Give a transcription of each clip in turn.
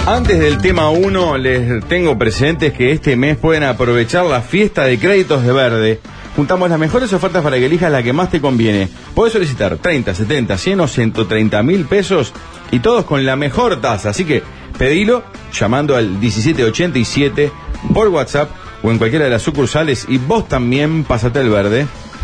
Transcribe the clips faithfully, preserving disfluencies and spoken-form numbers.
Antes del tema uno, les tengo presentes que este mes pueden aprovechar la fiesta de créditos de Verde. Juntamos las mejores ofertas para que elijas la que más te conviene. Podés solicitar treinta, setenta, cien o ciento treinta mil pesos y todos con la mejor tasa. Así que pedilo llamando al diecisiete ochenta y siete por WhatsApp o en cualquiera de las sucursales y vos también pasate al Verde.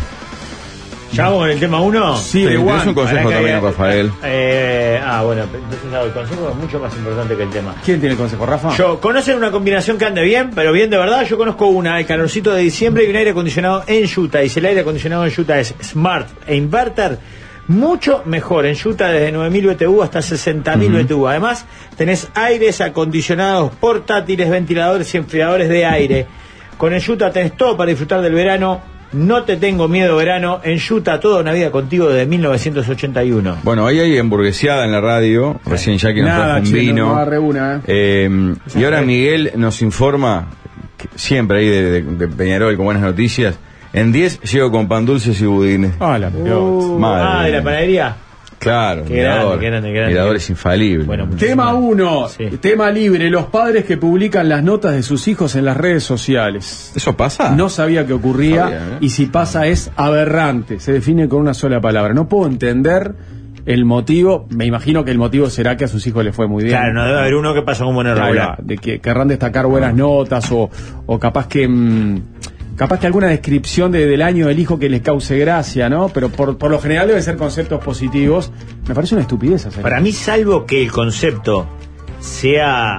¿Ya vamos con el tema uno? Sí, pero igual. Es un consejo también, Rafael. Eh, ah, bueno, entonces no, el consejo es mucho más importante que el tema. ¿Quién tiene el consejo, Rafa? Yo, ¿conocen una combinación que ande bien? Pero bien de verdad, yo conozco una, el calorcito de diciembre y un aire acondicionado en Utah. Y si el aire acondicionado en Utah es Smart e Inverter, mucho mejor. En Utah desde nueve mil B T U hasta sesenta mil uh-huh. B T U. Además, tenés aires acondicionados portátiles, ventiladores y enfriadores de aire. Con el Utah tenés todo para disfrutar del verano. No te tengo miedo verano, en Utah toda una vida contigo desde mil novecientos ochenta y uno. Bueno, ahí hay hamburgueseada en la radio, sí. Recién Jackie nos trajo un vino. No agarré una, ¿eh? Eh, y ahora Miguel nos informa, que siempre ahí de, de, de Peñarol con buenas noticias, en diez llego con pan dulces y budines. Ah, la uh, Ah, de la panadería. Claro, qué grande, qué grande, qué grande. Mirador es infalible. Bueno, tema uno, sí. Tema libre, los padres que publican las notas de sus hijos en las redes sociales. ¿Eso pasa? No sabía que ocurría, sabía, ¿eh? Y si pasa es aberrante, se define con una sola palabra. No puedo entender el motivo, me imagino que el motivo será que a sus hijos les fue muy bien. Claro, no debe haber uno que pasó con buena regla. De que querrán destacar buenas notas o, o capaz que... Mmm, Capaz que alguna descripción de, del año del hijo que les cause gracia, ¿no? Pero por, por lo general deben ser conceptos positivos. Me parece una estupidez hacer. Para mí, salvo que el concepto sea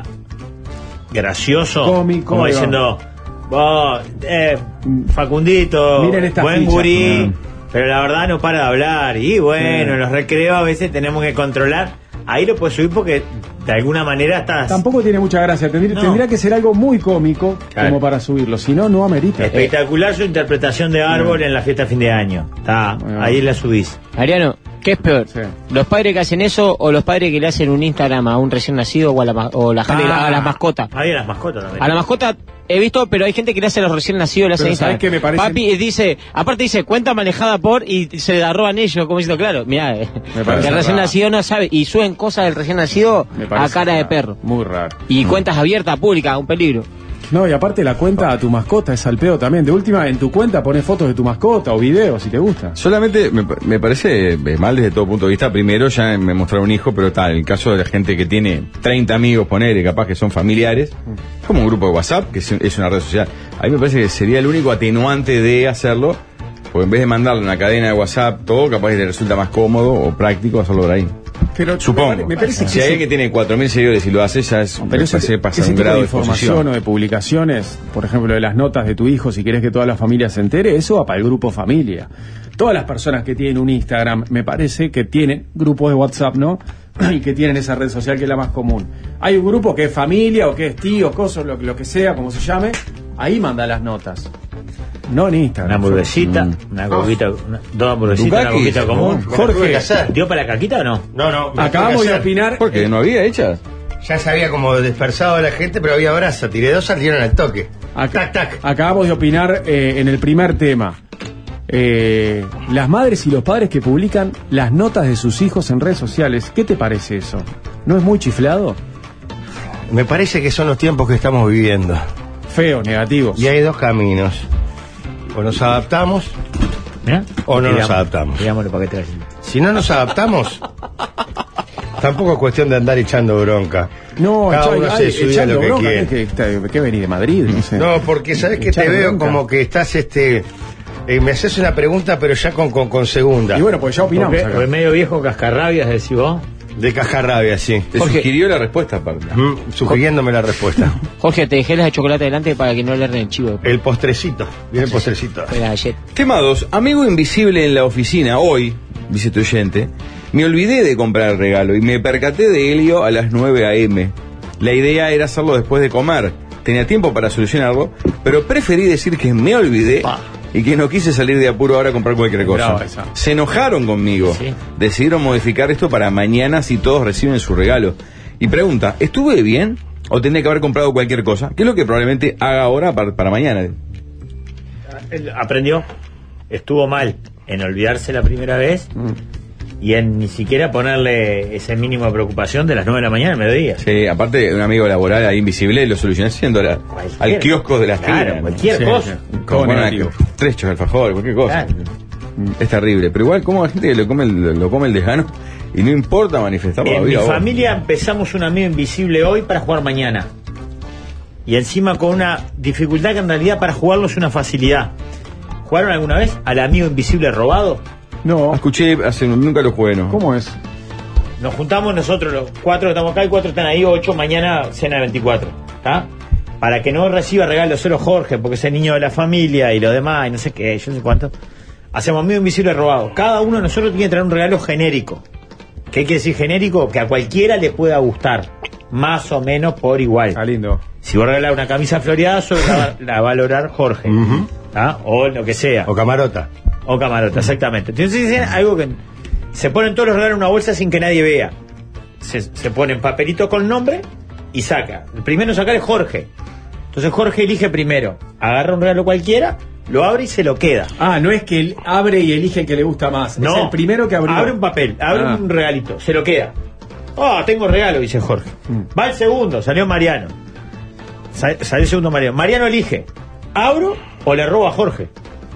gracioso, cómico, como diciendo, oh, eh, Facundito, miren esta buen ficha, gurí, no. Pero la verdad no para de hablar. Y bueno, en los recreos a veces tenemos que controlar. Ahí lo puedes subir porque de alguna manera estás... Tampoco tiene mucha gracia, tendría, no. tendría que ser algo muy cómico, claro, como para subirlo, si no, no amerita. Espectacular su interpretación de árbol, no, en la fiesta de fin de año. Está, bueno, ahí la subís. Mariano, ¿qué es peor? Sí. ¿Los padres que hacen eso o los padres que le hacen un Instagram a un recién nacido o a, la, o la, ah, a las mascotas? Ahí a las mascotas también. A la mascota he visto, pero hay gente que le hace a los recién nacidos, le hace Instagram. ¿Sabes qué me parece? Papi dice, aparte dice, cuenta manejada por, y se la roban ellos, como diciendo, claro, mirá, el recién raro. nacido no sabe, y suben cosas del recién nacido a cara raro, de perro. Muy raro. Y no. cuentas abiertas, públicas, un peligro. No, y aparte la cuenta a tu mascota es al pedo también. De última, en tu cuenta pones fotos de tu mascota o videos si te gusta. Solamente me, me parece mal desde todo punto de vista. Primero ya me mostraron un hijo, pero tal, en el caso de la gente que tiene treinta amigos, ponele, capaz que son familiares, mm. como un grupo de WhatsApp, que es, es una red social. A mí me parece que sería el único atenuante de hacerlo, porque en vez de mandarle una cadena de WhatsApp, todo capaz que le resulta más cómodo o práctico hacerlo por ahí. Pero supongo, me parece que si alguien que tiene cuatro mil seguidores y lo hace, ya es, pero ese, ese pasa ese un tipo grado de de información o de publicaciones, por ejemplo, de las notas de tu hijo, si querés que toda la familia se entere, eso va para el grupo familia. Todas las personas que tienen un Instagram, me parece que tienen grupos de WhatsApp, ¿no? Y que tienen esa red social que es la más común. Hay un grupo que es familia o que es tío, cosas, lo, lo que sea, como se llame, ahí manda las notas. No en Instagram. Una hamburguesita, mm. una coquita, una, dos hamburguesitas, una coquita común. Jorge, ¿dio para la caquita o no? No, no. Acabamos de opinar. ¿Por qué? ¿No había hechas? Ya se había como dispersado a la gente, pero había brasa. Tiré dos, salieron al toque. Acá, tac, tac. Acabamos de opinar eh, en el primer tema. Eh, las madres y los padres que publican las notas de sus hijos en redes sociales. ¿Qué te parece eso? ¿No es muy chiflado? Me parece que son los tiempos que estamos viviendo. Feos, negativos. Y hay dos caminos. O nos adaptamos, ¿eh? o no digamos, nos adaptamos. Digámoslo para que te Si no nos adaptamos, tampoco es cuestión de andar echando bronca. No, cada uno ay, se estudia lo que bronca, quiere. ¿Qué, qué, qué venís de Madrid? No sé. No, porque sabes que te veo bronca, como que estás este eh, me haces una pregunta pero ya con, con, con segunda. Y bueno, pues ya opinamos. Porque, porque medio viejo cascarrabias, decís vos. De cascarrabia, sí. Te Jorge, sugirió la respuesta, aparte. Mm, sugiriéndome la respuesta. Jorge, te dejé las de chocolate delante para que no le erren el chivo. Después. El postrecito. Viene el postrecito. La galleta. Tema dos. Amigo invisible en la oficina. Hoy, dice tu oyente, me olvidé de comprar el regalo y me percaté de Helio a las nueve a eme. La idea era hacerlo después de comer. Tenía tiempo para solucionarlo, pero preferí decir que me olvidé pa. y que no quise salir de apuro ahora a comprar cualquier cosa. Se enojaron conmigo. ¿Sí? Decidieron modificar esto para mañana si todos reciben su regalo. Y pregunta, ¿estuve bien o tendría que haber comprado cualquier cosa? ¿Qué es lo que probablemente haga ahora para, para mañana? Él aprendió, estuvo mal en olvidarse la primera vez, mm. y en ni siquiera ponerle ese mínimo de preocupación de las nueve de la mañana al mediodía. Sí, aparte un amigo laboral ahí invisible lo solucioné siendo la, al kiosco de la esquina. Claro, cualquier Sí, cosa. sí. Como Todo una- negativo. tres chos de alfajor, cualquier cosa. Claro. Es terrible. Pero igual, ¿cómo hay gente que lo come el, lo come el desgano y no importa manifestarlo a En mi viva voz? familia empezamos un amigo invisible hoy para jugar mañana. Y encima con una dificultad que en realidad para jugarlo es una facilidad. ¿Jugaron alguna vez al amigo invisible robado? No, Escuché, hace, nunca lo jugué, ¿no? ¿cómo es? Nos juntamos nosotros, los cuatro que estamos acá y cuatro están ahí, ocho, mañana cena de veinticuatro. ¿Está? Para que no reciba regalos solo Jorge, porque es el niño de la familia y lo demás, y no sé qué, yo no sé cuánto. Hacemos amigo invisible robado. Cada uno de nosotros tiene que traer un regalo genérico. ¿Qué quiere decir genérico? Que a cualquiera le pueda gustar. Más o menos por igual. Está lindo. Si vos regalás una camisa floreada, solo la, va- la va a valorar Jorge. ¿Ah? O lo que sea. O camarota. O camarota, exactamente. Entonces dicen algo que se ponen todos los regalos en una bolsa sin que nadie vea. Se, se ponen papelitos con nombre y saca. El primero en sacar es Jorge. Entonces Jorge elige primero. Agarra un regalo cualquiera, lo abre y se lo queda. Ah, no es que él abre y elige el que le gusta más. No, Es el primero que abrió. Abre un papel, abre Ah. un regalito, se lo queda. Ah, tengo regalo, dice Jorge. Mm. Va el segundo, salió Mariano. Sa- salió el segundo Mariano. Mariano elige, ¿abro o le robo a Jorge?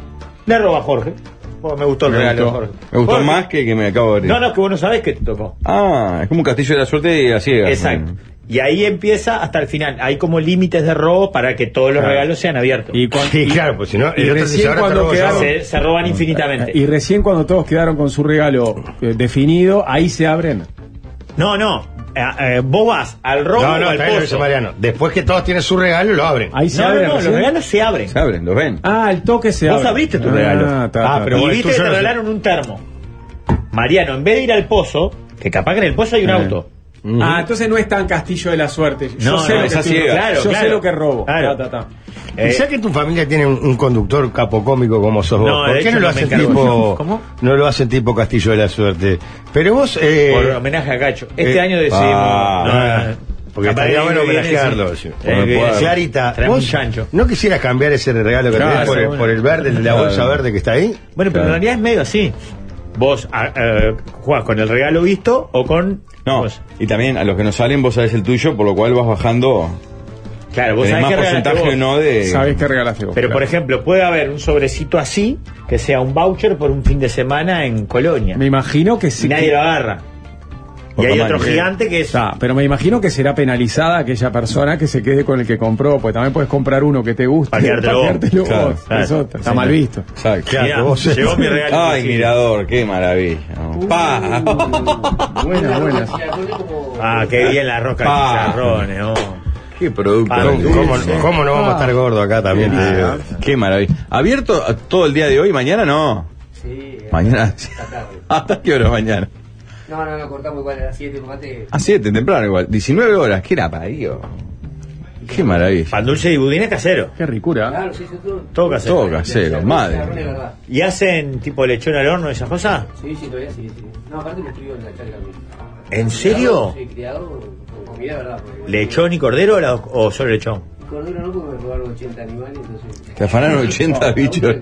Le robo a Jorge. Oh, me gustó el Me regalo gustó, de Jorge. me gustó Jorge. más que que me acabo de abrir. No, no, es que vos no sabés que te tocó. Ah, es como un castillo de la suerte y a ciegas. Exacto. Y ahí empieza hasta el final. Hay como límites de robo para que todos los Claro. regalos sean abiertos. Y, cuan- Sí, y- claro, pues si no, y el otro recién dice, ahora te cuando robo yo. quedaron- se, se roban infinitamente. y recién cuando todos quedaron con su regalo eh, definido, ahí se abren. No, no. Eh, eh, vos vas al robo No, o no, al está bien lo dice pozo. Mariano. Después que todos tienen su regalo, lo abren. Ahí se No, no, abren. no, los recién. regalos se abren. Se abren, los ven. Ah, el toque se Vos abre. abriste tu Ah, regalo. está, Ah, está. pero y bueno, viste tú que yo te no sé. regalaron un termo. Mariano, en vez de ir al pozo, que capaz que en el pozo hay un Eh. auto. Ah, entonces no es tan castillo de la suerte. Yo No, sé no, lo que esa estoy- ciega. Claro, yo claro. sé lo que robo. Claro. Ta, ta, ta. Y Eh, ya que tu familia tiene un, un conductor capocómico como sos vos, No, ¿por de qué hecho no lo no me hacen encargo tipo, yo. ¿Cómo? no lo hacen tipo Castillo de la Suerte? Pero vos, eh, por homenaje a Cacho. Este eh, año decidimos. ah, no, ah, no, porque capaz estaría que bueno viene, homenajearlo. sí. sí. Eh, que viene, Clarita, traemos vos un chancho. no quisieras cambiar ese regalo que Claro, tenés por el, bueno. por el verde, la Claro. bolsa verde que está ahí. Bueno, pero Claro. en realidad es medio así. Vos ah, eh, jugás con el regalo visto o con. No, vos. y también a los que no salen vos sabés el tuyo, por lo cual vas bajando. Claro, vos Tenés sabés más qué regalaste porcentaje vos. o no de. Sabés que regalaste vos. Pero claro. por ejemplo, puede haber un sobrecito así que sea un voucher por un fin de semana en Colonia. Me imagino que sí. Y nadie que- lo agarra. Por Y hay tamaño. otro gigante que es. Ah, pero me imagino que será penalizada aquella persona que se quede con el que compró, pues también puedes comprar uno que te guste. Para quedártelo vos. quedártelo Claro, vos. claro. Eso está Sí, mal no. visto. Exacto. Claro, Mirá, vos- llegó mi regalo. Ay, invisible. mirador, qué maravilla. Pa. Buena, buena. Ah, qué bien la rosca de Pa. chicharrones. Oh. Qué producto. Ah, ¿Cómo, cómo- sí. cómo no vamos a estar gordos acá también? te digo? Qué maravilla. ¿Abierto todo el día de hoy? ¿Mañana no? Sí, Mañana. esta tarde. ¿Hasta qué hora mañana? No, no, no, cortamos igual a las siete, porque antes. A siete, temprano igual. diecinueve horas. ¿Qué era parido? Qué maravilla. Pan dulce y budín es casero. Qué ricura. Claro, sí, sí, todo. Todo casero. Todo casero, madre. De verdad. ¿Y hacen tipo lechón al horno y esas cosas? Sí, sí, todavía sí, sí. No, aparte me estudió en la charla. ¿En serio? Sí, criado con comida, ¿verdad? Porque- ¿Lechón y cordero o, la- o solo lechón? Cordero no, porque me robaron ochenta animales, entonces. Te afanaron ochenta bichos.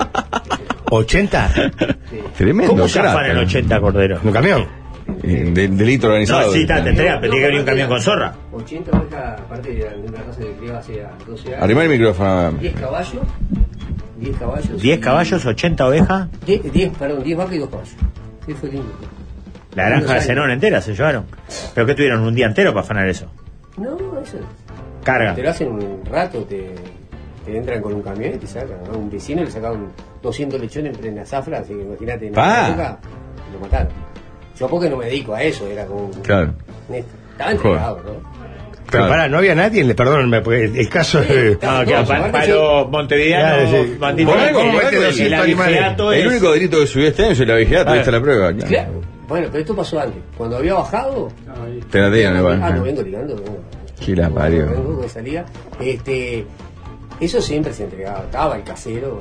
¿ochenta? Sí. Tremendo. ¿Cómo se crack. afanan ochenta corderos? ¿En un camión? Eh, de- delito No, organizado. sí, está, te entrega, pero tiene que venir un aparte camión de- con zorra. ochenta ovejas, aparte de una raza que criaba hace doce años. Arrimar el micrófono. diez caballos. diez caballos. diez y- caballos, ochenta ovejas. diez, diez, perdón, diez vacas y dos caballos. Sí, fue lindo. La granja de Zenón entera se llevaron. ¿Pero qué tuvieron? ¿Un día entero para afanar eso? No, eso. Carga. Te lo hacen un rato, te, te entran con un camión y te sacan. ¿No? Un vecino le sacaron doscientos lechones en la zafra, así que imagínate, en Pa. la época lo mataron. Yo porque no me dedico a eso, era como un... Claro. Neto. Estaba entregado, ¿no? Pero Claro. pará, no había nadie, le- perdónenme, porque el, el caso es... No, que No, para, aparte para sí. los montevideanos, Claro, sí. bandidos, Por algo, el- por algo, el doscientos abigeato El es- único delito que subió este año es la vigilato, Claro. ahí está la prueba. claro. Claro. Bueno, pero esto pasó antes. Cuando había bajado... Te la tiran Ah, igual. no vengo ligando, vengo. Qué la parió. Vengo que salía. Este, eso siempre se entregaba. Estaba el casero.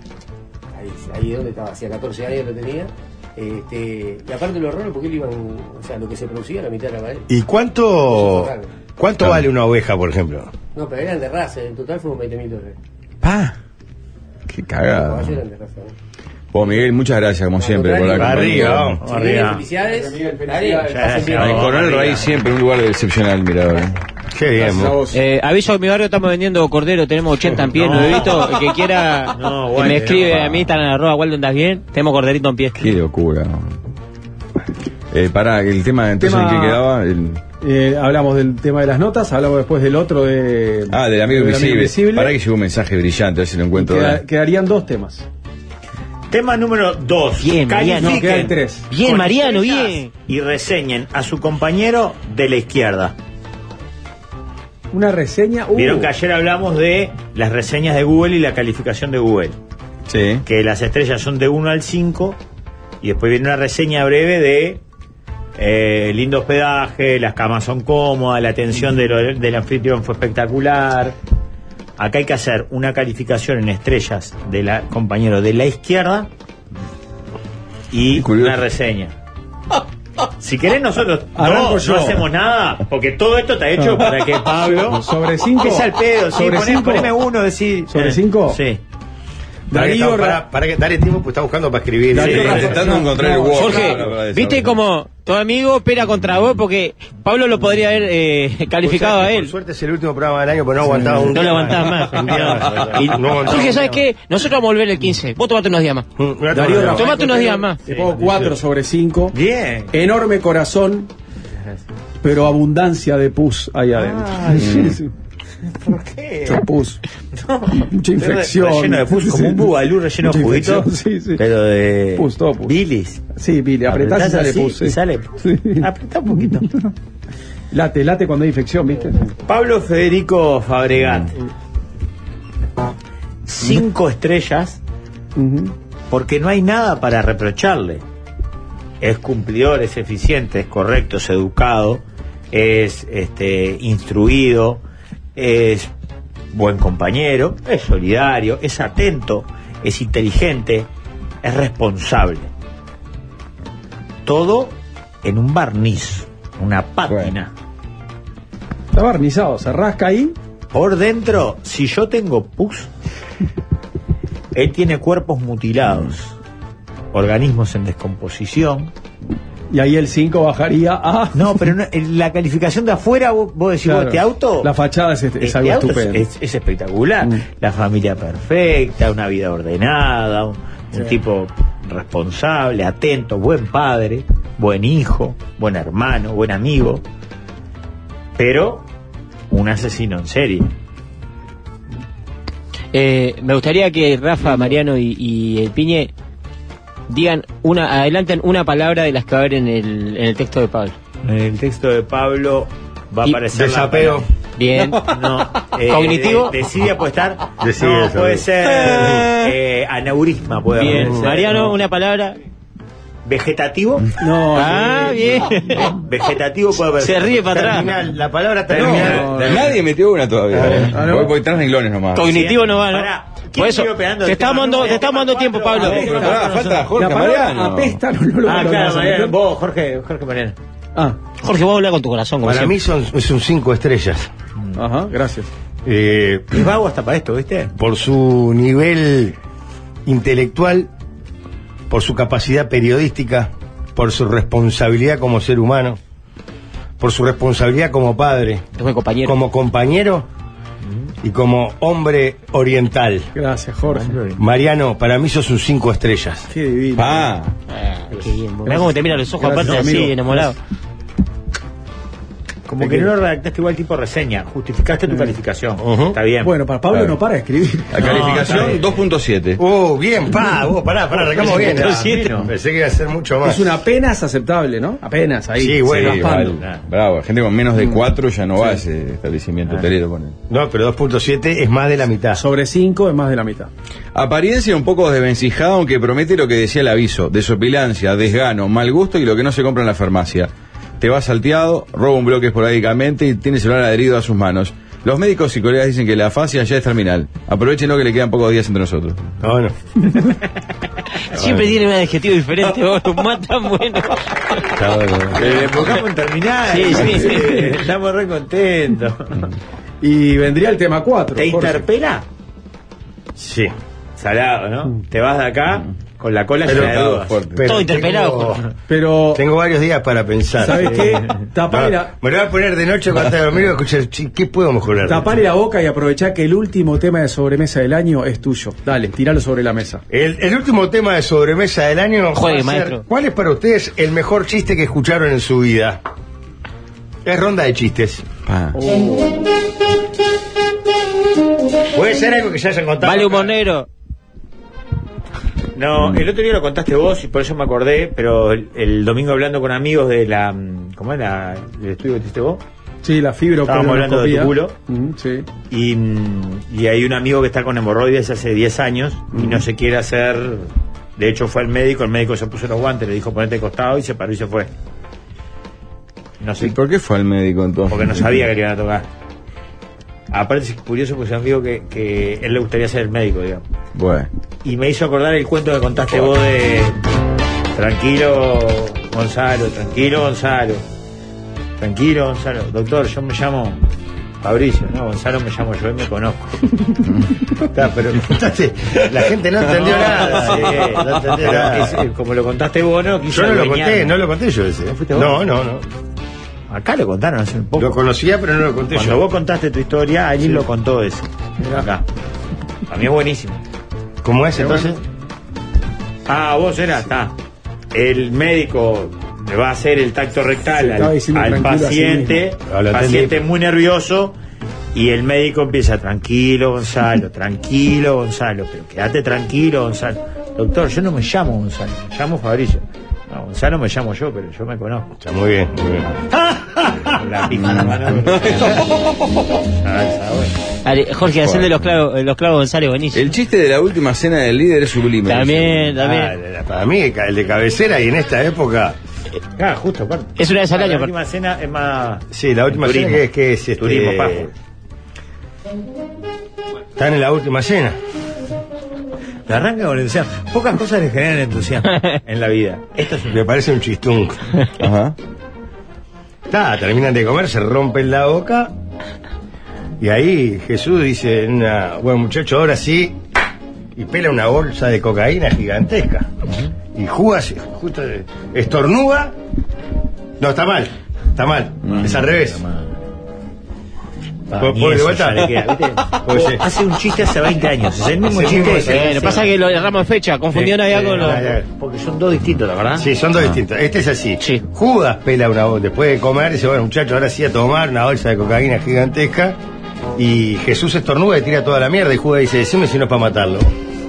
Ahí, ahí donde estaba, hacía catorce años lo tenía. Este, y aparte lo raro porque él iban, o sea, lo que se producía la mitad era para él. ¿Y cuánto, cuánto Claro. vale una oveja, por ejemplo? No, pero eran de raza, en total fueron veinte mil dólares. Pa. Qué Los cagada. caballos eran de raza. ¿no? Pues Miguel, muchas gracias, como siempre, por la Arriba, compañía. vamos. Arriba. Felicidades. Miguel, Dale, felicidades. pasen bien. El Coronel Raíz siempre un lugar excepcional, mirador. ¿eh? Qué bien, Gracias a vos. vos. Eh, aviso que en mi barrio estamos vendiendo cordero, tenemos ochenta en pie, No. nuevito. El que quiera, No, que bueno, me escribe no. a mí, están en arroba, Waldo, ¿andas bien? Tenemos corderito en pie. Qué locura. Eh, pará, el tema, entonces, Tema- ¿en qué quedaba? El... Eh, hablamos del tema de las notas, hablamos después del otro de... Ah, del amigo del invisible. Pará que llegó un mensaje brillante, a ver si lo encuentro. Queda- ahora. quedarían dos temas. Tema número dos. Bien, Mariano. No, quedan tres. Bien, con Mariano, estrellas bien. Y reseñen a su compañero de la izquierda. Una reseña... uh, Vieron que ayer hablamos de las reseñas de Google y la calificación de Google. Sí. Que las estrellas son de uno al cinco. Y después viene una reseña breve de eh, lindo hospedaje, las camas son cómodas, la atención de lo- del anfitrión fue espectacular. Acá hay que hacer una calificación en estrellas de la compañero de la izquierda y Qué curioso. una reseña. Si querés nosotros Arranco no, yo. no hacemos nada, porque todo esto está hecho No. para que Pablo... Sobre cinco. Que sea el pedo, sí, Sobre poné- cinco. poneme uno, decir... ¿Sobre cinco? Sí. Para que, Darío estamos- Ra- para, para que dale tiempo, pues está buscando para escribir. Darío Sí, Rafa- intentando no, encontrar no, el Word. Jorge, Para- para viste desarrollar. como tu amigo opera contra vos porque Pablo lo podría haber eh, calificado a Por él. suerte es el último programa del año, pero no aguantaba un No día lo aguantás más. Un día más. Y- No aguantaba Jorge, un ¿sabes día qué? Nosotros vamos a volver el quince. Vos tomate unos días más. más. Mm, Darío Rafael Tomate unos días más. Te pongo cuatro sobre cinco. Bien. Enorme corazón, pero abundancia de pus ahí adentro. Sí, sí. ¿Por qué? Mucho pus. Mucha infección. Relleno de pus, como un bubalú relleno de Mucha juguito. infección, Sí, sí. Pero de. Pus, todo pus. Bilis. Sí, Billy, apretás y sale así pus. sí. y sale pus. Sí. Apretá un poquito. Late, late cuando hay infección, ¿viste? Pablo Federico Fabregat. Cinco estrellas Ujú. porque no hay nada para reprocharle. Es cumplidor, es eficiente, es correcto, es educado, es este, instruido, es buen compañero, es solidario, es atento, es inteligente, es responsable. Todo en un barniz, una pátina. Está barnizado, se rasca ahí. Por dentro, si yo tengo pus, él tiene cuerpos mutilados, organismos en descomposición. Y ahí el cinco bajaría a. No, pero no, en la calificación de afuera, vos, vos decís, Claro. vos, este auto... La fachada es, es este algo auto es, estupendo. es- es espectacular. Mm. La familia perfecta, una vida ordenada, un, un Sí. tipo responsable, atento, buen padre, buen hijo, buen hermano, buen amigo. Pero un asesino en serie. Eh, me gustaría que Rafa, Mariano y, y el Piñe digan una, adelanten una palabra de las que va a haber en el, en el texto de Pablo. En el texto de Pablo va a Y aparecer... la desapego. palabra- Bien. No, eh, ¿Cognitivo? de- desidia puede estar. Desidia, no, puede sí. ser eh, aneurisma, puede Bien. ser. Mariano, una palabra. Vegetativo. No, Ah, bien. Vegetativo puede haber. Se ríe para atrás. Terminal, la palabra No, terminal. no, no. nadie metió una todavía. Ah, ¿no? Voy por tres renglones nomás. Cognitivo no va, ¿no? Pará, ¿quién Por eso, sigue operando te el estamos tema dando, número te estamos dando tiempo, cuatro? Pablo. A ver, Pero pará, falta Jorge la palabra Mariano. apesta, no, no lo Ah, lo claro, vas a Mariano, meter. vos, Jorge, Jorge Mariano. Ah, Jorge, vos hablar con tu corazón. Como Para siempre. mí son, es un cinco estrellas. ajá, gracias. Eh, Es vago hasta para esto, ¿viste? por su nivel intelectual, por su capacidad periodística, por su responsabilidad como ser humano, por su responsabilidad como padre, Es buen compañero. como compañero y como hombre oriental. Gracias, Jorge. Mariano, para mí sos un cinco estrellas. Qué divino. Ah, Ah, qué bien. Mirá cómo te mira los ojos, Gracias, aparte amigo. así, enamorado. Como que no lo redactaste igual tipo reseña. Justificaste tu calificación. Ujú. Está bien. Bueno, para Pablo Claro. no para de escribir. la está calificación bien. dos punto siete. Oh, bien, pa, vos, pará, pará, arrancamos bien. Pero Ah, siete. Pensé que iba a ser mucho más. Es una apenas aceptable, ¿no? Apenas, ahí. Sí, bueno, Sí, raspando. vale. Bravo, gente con menos de cuatro ya no va a ese establecimiento Ah. hotelero. Pone. No, pero dos punto siete es más de la mitad. Sobre cinco es más de la mitad. Apariencia un poco desvencijada, aunque promete lo que decía el aviso: desopilancia, desgano, mal gusto y lo que no se compra en la farmacia. Te va salteado, roba un bloque esporádicamente y tiene el celular adherido a sus manos. Los médicos y colegas dicen que la afasia ya es terminal. Aprovechenlo que le quedan pocos días entre nosotros. No, no. Siempre tiene un adjetivo diferente, vos, más tan bueno. Está bueno. Le enfocamos en terminar. Sí, sí, sí. Estamos re contentos. Y vendría el tema cuatro. ¿Te Jorge. interpela? Sí. Salado, ¿no? Te vas de acá Con la cola Pero- llena de dudas. pero Todo interpelado. tengo- Pero, Tengo varios días para pensar. ¿sabes qué? Tapale No, la, me lo voy a poner de noche cuando esté dormido y escuchar, "Chi, ¿qué puedo mejorar? tapale la boca y aprovechá que el último tema de sobremesa del año es tuyo. Dale, tiralo sobre la mesa. El, el último tema de sobremesa del año. Juegue, va a ser, maestro. ¿cuál es para ustedes el mejor chiste que escucharon en su vida? Es ronda de chistes. Pa. Puede ser algo que ya hayan contado. Vale, acá. humor negro. No, el otro día lo contaste vos y por eso me acordé, pero el, el domingo hablando con amigos de la... ¿Cómo era? ¿El estudio que hiciste vos? Sí, la fibra. Estábamos hablando de tu culo. Mm, sí. Y, mm, y hay un amigo que está con hemorroides hace diez años y no se quiere hacer... De hecho fue al médico, el médico se puso los guantes, le dijo ponete de costado y se paró y se fue. No ¿Y sé, por qué fue al médico entonces? porque no sabía que le iban a tocar. Aparte es curioso porque es un amigo que, que él le gustaría ser el médico, digamos. Bueno. Y me hizo acordar el cuento que contaste vos de... Tranquilo, Gonzalo, tranquilo, Gonzalo. Tranquilo, Gonzalo. Doctor, yo me llamo Fabricio, ¿no? Gonzalo me llamo yo y me conozco. Está, pero contaste, la gente no entendió nada. Sí, no entendió pero nada. es- eh, como lo contaste vos, ¿no? Quise Yo no lo adueñarme. conté, no lo conté yo ese. ¿No fuiste vos? No, no, no. Acá lo contaron hace un poco. Lo conocía, pero no lo conté Cuando yo. vos contaste tu historia, alguien lo contó ese. Acá. A mí es buenísimo. ¿Cómo es entonces? Ah, vos eras, está. El médico le va a hacer el tacto rectal Se estaba al, diciendo al tranquilo a sí paciente, mismo. Ah, lo paciente entendí. muy nervioso, y el médico empieza, tranquilo, Gonzalo, tranquilo, Gonzalo, pero quédate tranquilo, Gonzalo. Doctor, yo no me llamo Gonzalo, me llamo Fabricio. No, Gonzalo me llamo yo, pero yo me conozco. Está muy bien, muy bien. Con la pija en la mano. Ah, esa, bueno. Ale, Jorge, hacen de los clavos, los clavos González, buenísimo. El chiste de la última cena del líder es sublime. También, Ah, también. para mí, el de cabecera y en esta época. Ah, justo, aparte. Es una vez al La año. última cena es más... Sí, la última turismo. cena que es que es este, Turismo, pajo. Están en la última cena. Te arranca con entusiasmo. Pocas cosas le generan entusiasmo en la vida. Esto es un... Me parece un chistún. Ajá. Está, terminan de comer, se rompen la boca. Y ahí Jesús dice, una, bueno muchacho, ahora sí. Y pela una bolsa de cocaína gigantesca. Y juega, justo estornuda. No, está mal. Está mal. Es al revés. Ah, ¿Puedo- ni puedo de eso vuelta? ya le queda, ¿viste? Puede ser. Hace un chiste hace veinte años. Es el mismo Hace chiste. mismo, ese. Bueno, pasa que lo erramos de fecha, confundió Sí, Navidad sí, con lo... ah, ya. Porque son dos distintos, la verdad. Sí, son dos distintos. Este es así. Sí. Judas pela una bolsa. Después de comer, dice, bueno, muchachos, ahora sí a tomar una bolsa de cocaína gigantesca. Y Jesús estornuda y tira toda la mierda. Y Judas dice, decime si no es para matarlo.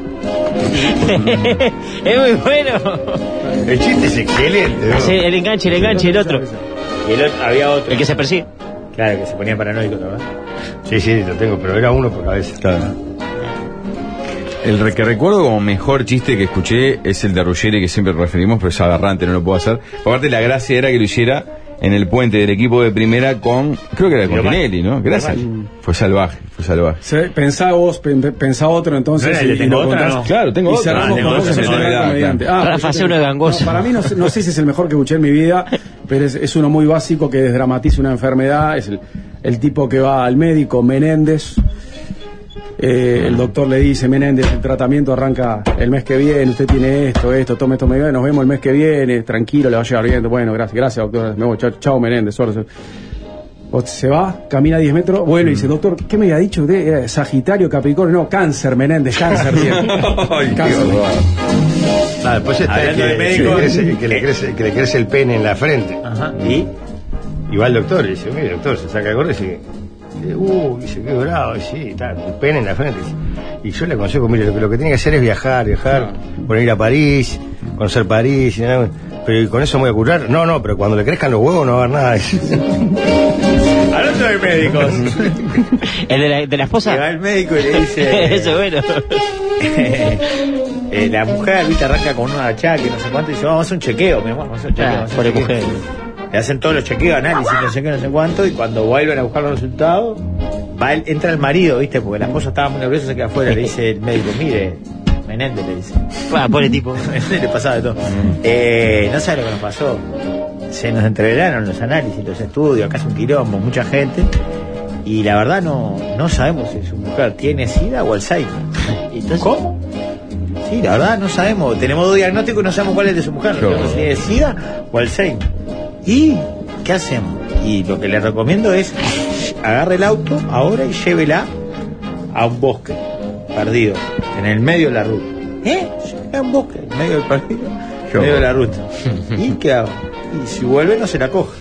Es muy bueno. El chiste es excelente, ¿no? Hace el enganche, el enganche, el otro. Y el otro, había otro. El que se persigue. Claro, que se ponía paranoico, ¿verdad? Sí, sí, lo tengo, pero era uno por cabeza. Claro. El re- que recuerdo como mejor chiste que escuché es el de Ruggeri, que siempre referimos, pero es aberrante, no lo puedo hacer. Aparte, la gracia era que lo hiciera en el puente del equipo de primera con, creo que era con Pero mal. Tinelli, ¿no? Gracias. Fue salvaje, fue salvaje. Se- Pensá vos, pen- pensá otro entonces. No era el de y- y Tengo lo otra, contás. no. Claro, tengo Y otro. cerramos Ah, con tengo vos, otro, ese no, es el no, gran no, comediante. no. Ah, Rafa, pues yo hace tengo- uno de gangoso. no, para mí no, sé- no sé si es el mejor que escuché en mi vida, pero es, es uno muy básico que desdramatiza una enfermedad. Es el, el tipo que va al médico, Menéndez. Eh, el doctor le dice, Menéndez, el tratamiento arranca el mes que viene, usted tiene esto, esto, tome, tome, nos vemos el mes que viene, tranquilo, le va a llegar bien. Bueno, gracias, gracias doctor, me voy, chao, chao Menéndez, suerte. O se va, camina diez metros, vuelve y dice, doctor, ¿qué me había dicho usted? Eh, Sagitario, Capricornio, no, cáncer, Menéndez, cáncer, bien. Ay, Cáncer. qué horror. Ah, después está el Hablando que, de médico, que le crece, que, le eh. crece, que le crece el pene en la frente. Ajá. ¿Y? Y va el doctor y dice, mire doctor, se saca el gorro y dice, uh, dice, qué bravo, y sí, está, el pene en la frente. Y yo le aconsejo, mire, lo que, lo que tiene que hacer es viajar, viajar, por ir a París, conocer París, y nada, pero ¿y con eso me voy a curar? No, no, pero cuando le crezcan los huevos no va a haber nada. Hablando de médicos. El de la, de la Se va esposa. el médico y le dice... Eso es bueno. eh, la mujer, viste, arranca con una achaque, no sé cuánto, y dice, vamos a hacer un chequeo, mi amor, vamos a hacer un chequeo. Ah, vamos a por hacer un mujer. chequeo. Le hacen todos los chequeos, análisis, no sé qué, no sé cuánto, y cuando vuelven a buscar los resultados, va el- entra el marido, viste, porque la esposa estaba muy nerviosa, se queda afuera, le dice el médico, mire, Menéndez le dice. Ah, pobre tipo. Le pasaba de todo. Eh, no sabe lo que nos pasó. Se nos entreveraron los análisis, los estudios, acá es un quilombo, mucha gente. Y la verdad no, no sabemos si su mujer tiene SIDA o Alzheimer. Entonces, ¿cómo? Sí, la verdad no sabemos. Tenemos dos diagnósticos y no sabemos cuál es el de su mujer. No Yo- sabemos si es SIDA o Alzheimer. ¿Y qué hacemos? Y lo que le recomiendo es agarre el auto ahora y llévela a un bosque perdido, en el medio de la ruta. ¿Eh? A un bosque, en medio del perdido, en medio de la ruta. ¿Y qué hago? Y si vuelve no se la coge.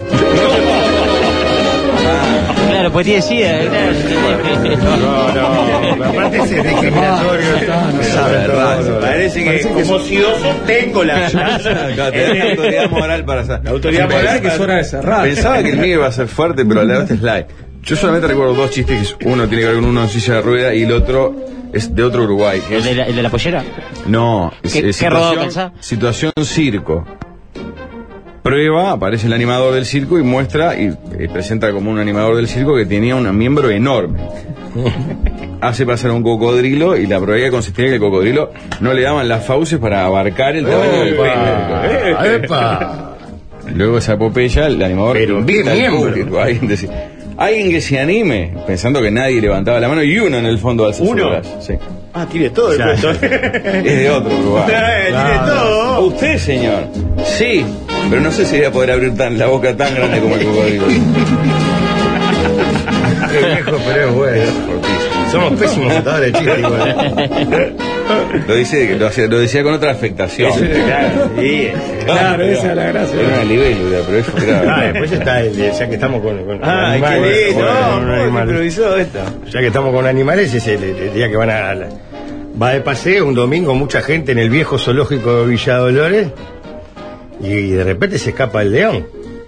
Claro, pues tiene SIDA. No, no, aparte ese es discriminatorio. no sabe, Parece, Parece que, que como cidoso tengo la... Claro, te da la autoridad moral para hacer. La autoridad Pensaba moral que es hora de cerrar. Pensaba que el mío iba a ser fuerte, pero la verdad es light. Yo solamente recuerdo dos chistes, que es- uno tiene que ver con uno en silla de rueda y el otro es de otro Uruguay. que ¿El es- de la, el de la pollera? No, es, ¿Qué- es qué rodado situación, calzá? situación circo. Prueba, aparece el animador del circo y muestra y, eh, presenta como un animador del circo que tenía un miembro enorme. Hace pasar a un cocodrilo y la probabilidad consistía en que el cocodrilo no le daban las fauces para abarcar el tamaño del pene. ¡Epa! ¡Epa! Luego esa epopeya, el animador Pero invita qué al miembro. público, alguien, decía- alguien que se anime, pensando que nadie levantaba la mano y uno en el fondo alza su ¿Uno? brazo. Sí. Ah, tiene todo el Ya. cuento. Es de otro Uruguay. Tiene todo. Usted, señor. Sí, pero no sé si voy a poder abrir tan, la boca tan grande como el cocodrilo. Es viejo, pero es bueno. Somos pésimos contadores de chistes igual. Lo, dice, lo, hacía- lo decía con otra afectación. Claro, sí. Claro, esa es la gracia. Era una libélula, pero eso Ah, era... después está el, de- ya que estamos con, con Ay, qué animales, lindo. con- No, con ¿cómo se animales. improvisó esto? Ya que estamos con animales, es el, el día que van a, la- va de paseo un domingo, mucha gente en el viejo zoológico de Villa Dolores, y de repente se escapa el león.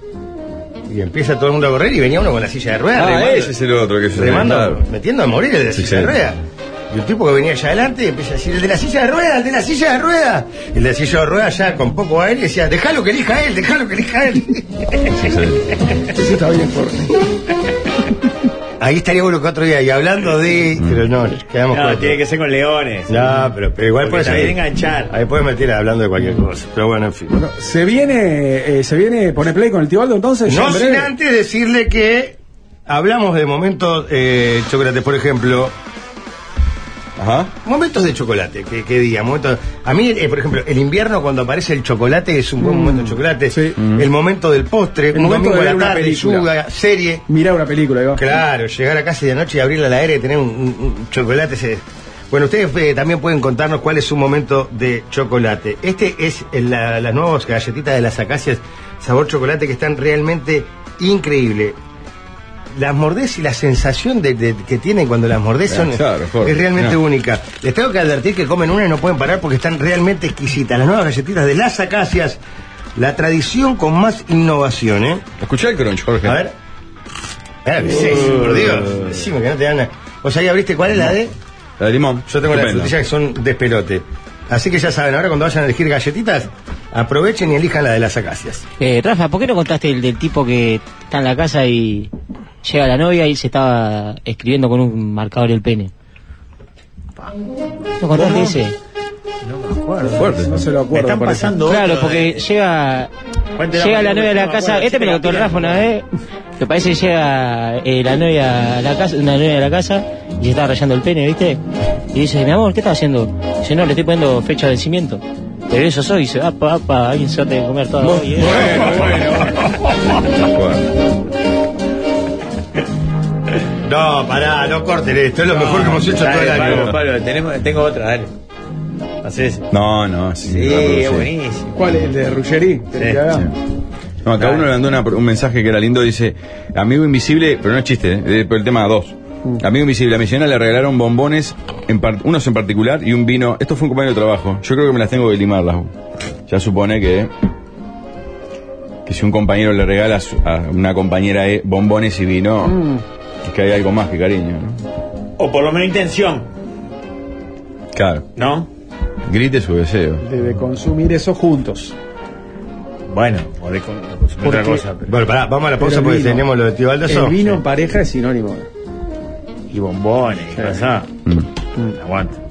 Y empieza todo el mundo a correr y venía uno con la silla de ruedas. Ah, remando, ese es el otro que se remando, claro. metiendo a morir el de la Sí, silla de sí. ruedas. Y un tipo que venía allá adelante empieza a decir, el de la silla de ruedas, el de la silla de ruedas. Y el de la silla de ruedas ya con poco aire decía, déjalo que elija él, déjalo que elija él. Eso está bien, Jorge. Ahí estaría bueno que otro día, y hablando de... Pero no, quedamos No, cortos. tiene que ser con leones. No, pero, pero igual Porque puedes también enganchar. Ahí puedes meter hablando de cualquier cosa. Pero bueno, en fin. Bueno, se viene, eh, se viene, pone play con el tío Aldo entonces. ya No en sin breve. antes decirle que hablamos de momentos, eh, chocolate, por ejemplo, Ajá. momentos de chocolate, que, que diga, momentos. A mí, eh, por ejemplo, el invierno cuando aparece el chocolate es un buen Mm, momento de chocolate. sí. El momento del postre, El un momento domingo de a la ver una tarde, película. yuga, serie. Mirá una película, ahí va. Claro, llegar a casa de noche y abrir la heladera y tener un, un- un chocolate. Se... Bueno, ustedes eh, también pueden contarnos cuál es su momento de chocolate. Este es el- la- las nuevas galletitas de las acacias sabor chocolate que están realmente increíbles. Las mordés y la sensación de, de- que tienen cuando las mordés son, Claro, Jorge, es realmente no. única. Les tengo que advertir que comen una y no pueden parar porque están realmente exquisitas. Las nuevas galletitas de las acacias, la tradición con más innovación, ¿eh? Escuchá el crunch, Jorge. A ver. Ah, sí, sí, por Dios. Decime que no te dan. ¿Vos ahí abriste cuál es la de? La de limón. Yo tengo las Estupendo. frutillas que son despelote. Así que ya saben, ahora cuando vayan a elegir galletitas, aprovechen y elijan la de las acacias. Eh, Rafa, ¿por qué no contaste el del tipo que está en la casa y llega la novia y se estaba escribiendo con un marcador el pene? ¿No contaste ese? Fuerte. No se lo Me acuerdo. están parece. pasando Claro, otro porque de- llega Cuéntela, llega la porque novia a no la me casa, acuerdo, este me lo la contó el pila. Rafa una vez, que parece que llega eh, la novia a la casa, una novia a la casa y se está rayando el pene, ¿viste? Y dice, mi amor, ¿qué estás haciendo? Dice, no, le estoy poniendo fecha de vencimiento. Pero eso soy, dice, apa, apa, alguien se va a tener que comer todo hoy, ¿eh? No, pará, no corten esto, es lo mejor que hemos hecho todo el Dale, año. Pablo, Pablo, tenemos, tengo otra, dale. Hacés. No, no, sí. Sí, rápido, es sí. buenísimo. ¿Cuál es el de Ruggeri? Sí, No, acá uno le mandó una- un mensaje que era lindo, dice, amigo invisible, pero no es chiste, ¿eh? Por el tema dos. Amigo invisible, a mi señora le regalaron bombones, en par- unos en particular, y un vino. Esto fue un compañero de trabajo. Yo creo que me las tengo que limarlas. Ya supone que que si un compañero le regala a, su- a una compañera eh, bombones y vino, es que hay algo más que cariño, ¿no? O por lo menos intención, Claro, ¿no? grite su deseo. De, de consumir eso juntos. Bueno, o de, con- de consumir otra Porque- cosa. Pero... Bueno, pará, vamos a la Pero pausa el porque vino- tenemos lo de tío Aldo. El vino en pareja es sinónimo. Y bombones, y Sí. cosas. Mm. Aguanta.